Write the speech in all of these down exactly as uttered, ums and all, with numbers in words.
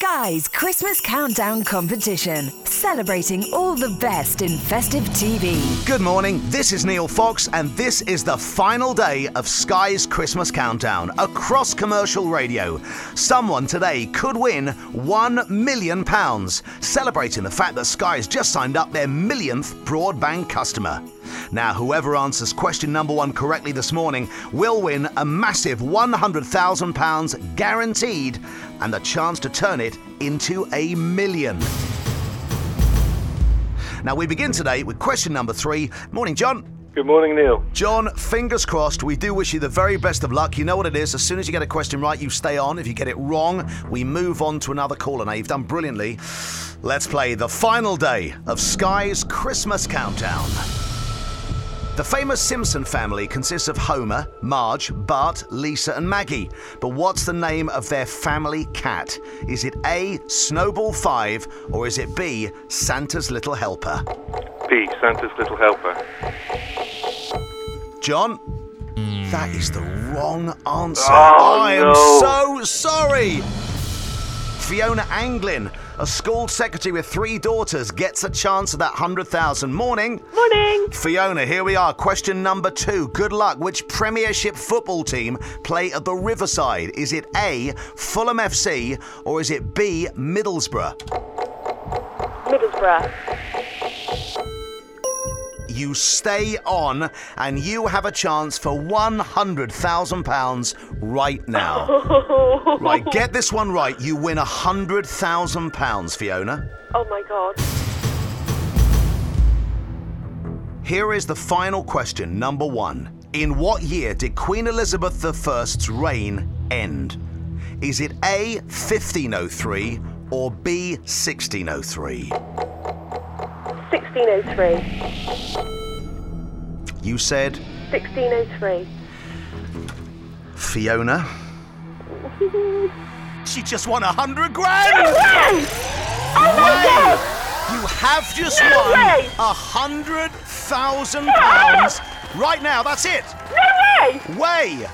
Sky's Christmas Countdown competition, celebrating all the best in festive T V. Good morning, this is Neil Fox, and this is the final day of Sky's Christmas Countdown across commercial radio. Someone today could win one million pounds, celebrating the fact that Sky has just signed up their millionth broadband customer. Now, whoever answers question number one correctly this morning will win a massive one hundred thousand pounds guaranteed and the chance to turn it into a million. Now, we begin today with question number three. Morning, John. Good morning, Neil. John, fingers crossed. We do wish you the very best of luck. You know what it is. As soon as you get a question right, you stay on. If you get it wrong, we move on to another caller. Now, you've done brilliantly. Let's play the final day of Sky's Christmas Countdown. The famous Simpson family consists of Homer, Marge, Bart, Lisa and Maggie. But what's the name of their family cat? Is it A, Snowball five, or is it B, Santa's Little Helper? B, Santa's Little Helper. John? That is the wrong answer. Oh, I no. am so sorry. Fiona Anglin, a school secretary with three daughters, gets a chance at that one hundred thousand. Morning. Morning. Fiona, here we are. Question number two. Good luck. Which Premiership football team play at the Riverside? Is it A, Fulham F C, or is it B, Middlesbrough? Middlesbrough. You stay on, and you have a chance for one hundred thousand pounds right now. Right, get this one right. You win one hundred thousand pounds, Fiona. Oh my God. Here is the final question, number one. In what year did Queen Elizabeth the First's reign end? Is it A, fifteen oh three, or B, sixteen oh three? sixteen oh three. You said? sixteen oh three. Fiona? She just won a hundred grand! No way! Oh my God! You have just No won way! a hundred thousand pounds right now. That's it. No way! Way.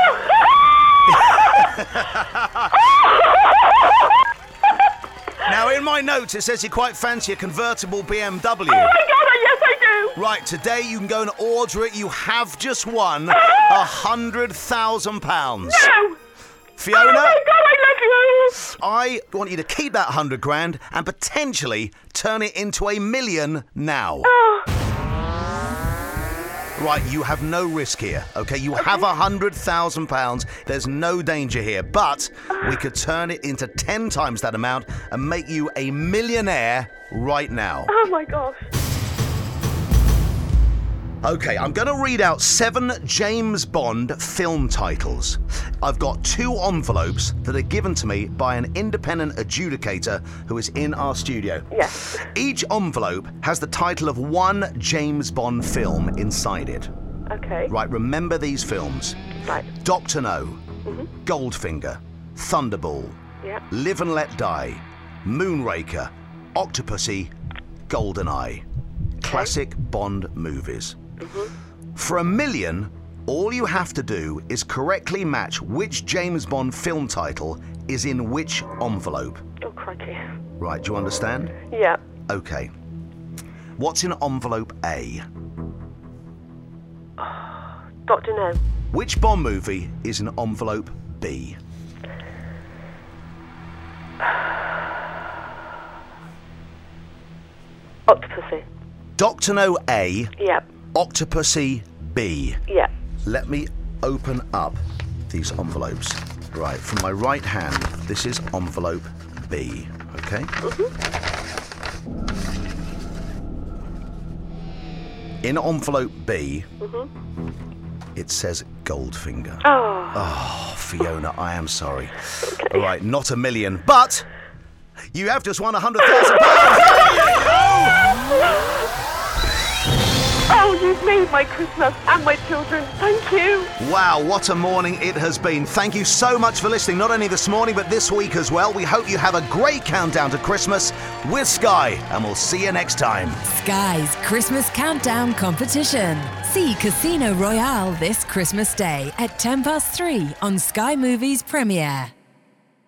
Now, in my notes, it says you quite fancy a convertible B M W. Oh my God! Yes, I do. Right, today you can go and order it. You have just won a hundred thousand pounds. No! Fiona, Oh my God! I love you. I want you to keep that hundred grand and potentially turn it into a million now. Oh. Right, you have no risk here, okay? You have a hundred thousand pounds. There's no danger here, but we could turn it into ten times that amount and make you a millionaire right now. Oh my gosh. Okay, I'm going to read out seven James Bond film titles. I've got two envelopes that are given to me by an independent adjudicator who is in our studio. Yes. Each envelope has the title of one James Bond film inside it. Okay. Right, remember these films. Right. Doctor No, Mm-hmm. Goldfinger, Thunderball, Yeah. Live and Let Die, Moonraker, Octopussy, GoldenEye. Classic Bond movies. Mm-hmm. For a million, all you have to do is correctly match which James Bond film title is in which envelope. Oh crikey. Right, do you understand? Yeah. Okay. What's in envelope A? Doctor No. Which Bond movie is in envelope B? Octopussy. Doctor No A, Yeah. Octopussy B. Yeah. Let me open up these envelopes. Right, from my right hand, this is envelope B, okay? In envelope B, it says Goldfinger. Oh. Oh, Fiona, I am sorry. All right, not a million, but you have just won one hundred thousand pounds. Oh, you've made my Christmas and my children. Thank you. Wow, what a morning it has been. Thank you so much for listening, not only this morning, but this week as well. We hope you have a great countdown to Christmas with Sky, and we'll see you next time. Sky's Christmas Countdown competition. See Casino Royale this Christmas Day at ten past three on Sky Movies Premiere.